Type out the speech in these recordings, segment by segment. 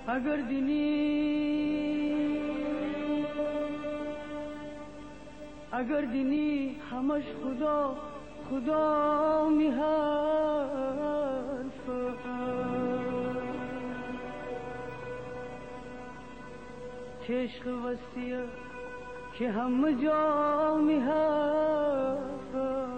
اگر دینی همش خدا خدا می حرف عشق وسیع که همه جا می حرف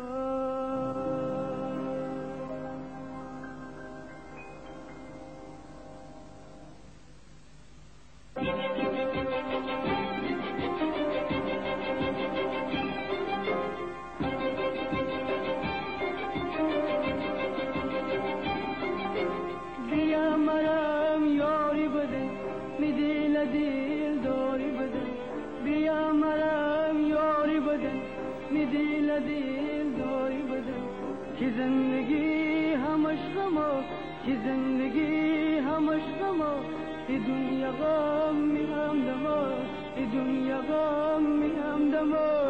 بیا مرم یاری بده می دل داری بده بیا مرم یاری بده می دل داری بده که زندگی همش غمه که زندگی همش غمه ای دنیا غم می همدمه ای دنیا غم می همدمه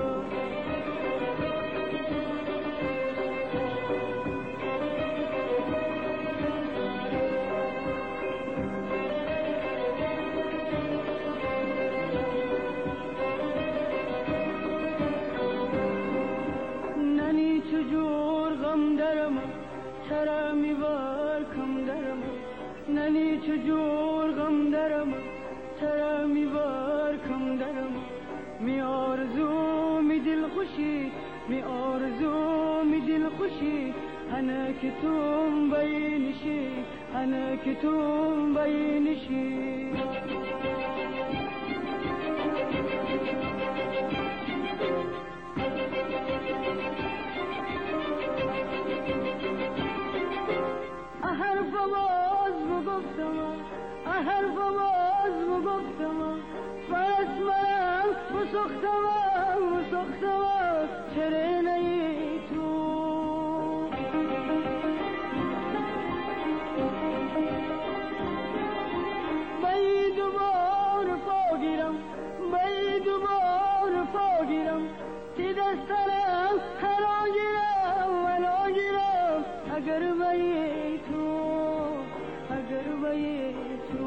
چجور غم درم چرا میوار کم درم ننی چجور غم درم چرا میوار کم درم می آرزو می دل خوشی می آرزو می دل خوشی انا که توم بینشی انا که توم بینشی حرفم از بگفتم حرفم از بگفتم فرس من بسختم چرا نی تو بی دوبار پاگیرم بی دوبار پاگیرم تی دسترم هناگیرم اگر بی تو اگر بی تو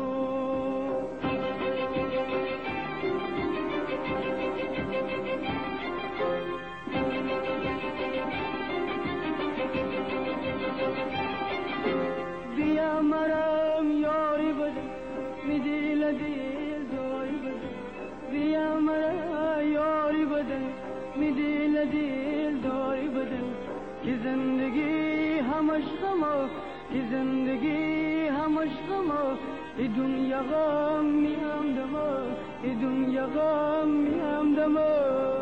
بیا مرم یاری بده می دل داری بده بیا مرم یاری بده می دل داری بده که زندگی همش غمه که زندگی همش غمه ای دنیا غم می همدمه ای دنیا غم می همدمه